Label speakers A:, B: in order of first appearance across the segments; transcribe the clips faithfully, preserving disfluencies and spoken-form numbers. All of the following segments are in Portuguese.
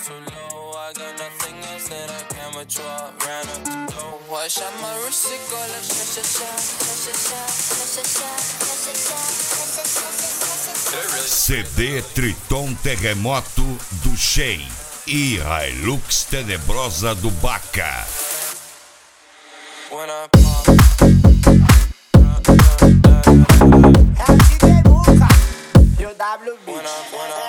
A: too low. I got nothing else that I can withdraw. Ran up the dough. I shot my wrist, it go like sha sha sha, sha sha sha, sha sha sha.
B: C D Triton Terremoto do Shea e Hilux Tenebrosa do Baca.
A: When I pop,
C: é o D J Muca e o W B.
A: when I, when I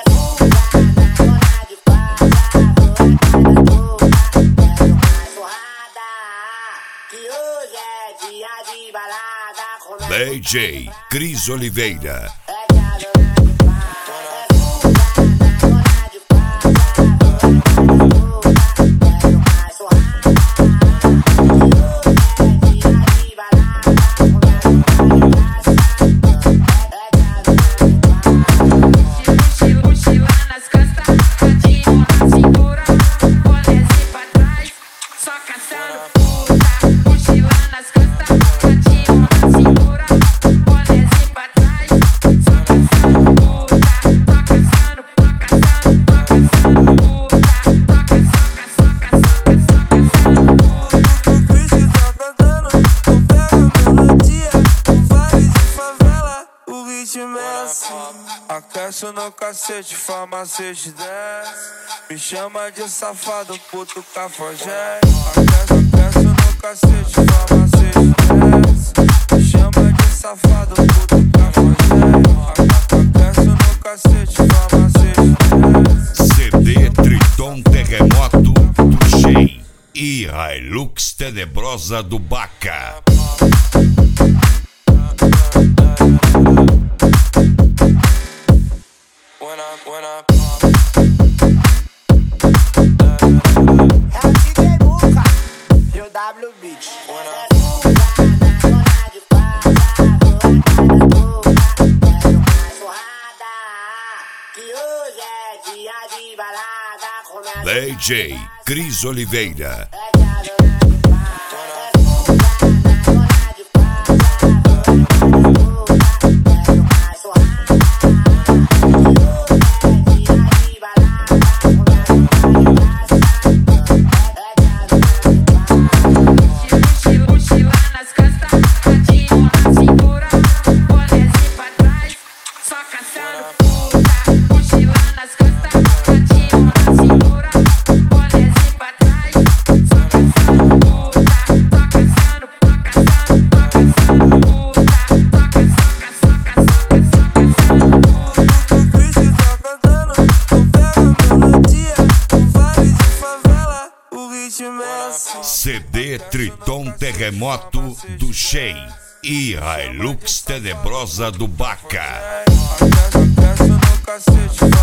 B: D J Cris Oliveira.
D: Aqueço no cacete, farmacete desce. Me chama de safado, puto cafajé. Aqueço, aqueço no cacete, farmacete desce. Me chama de safado, puto cafajé. Aqueço no cacete, farmacete desce.
B: C D Triton Terremoto do Shea e Hilux Tenebrosa do Baca.
A: When I, when I pop,
C: É o D J Muca e o W B.
A: when I
B: D J Cris Oliveira. C D Triton Terremoto do Shea e Hilux Tenebrosa do Baca.
D: Aqueço, aqueço no cacete.